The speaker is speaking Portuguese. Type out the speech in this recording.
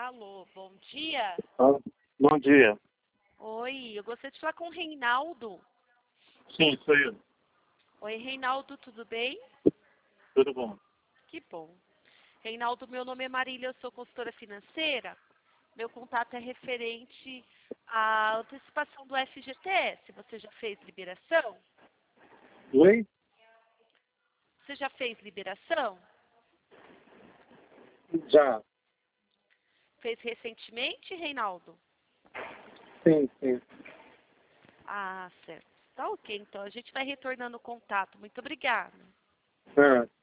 Alô, bom dia. Ah, bom dia. Oi, eu gostaria de falar com o Reinaldo. Sim, sou eu. Oi, Reinaldo, tudo bem? Tudo bom? Que bom. Reinaldo, meu nome é Marília, eu sou consultora financeira. Meu contato é referente à antecipação do FGTS. Você já fez liberação? Oi? Você já fez liberação? Já. Fez recentemente, Reinaldo? Sim, sim. Ah, certo. Tá ok, então a gente vai retornando o contato. Muito obrigada. Ah,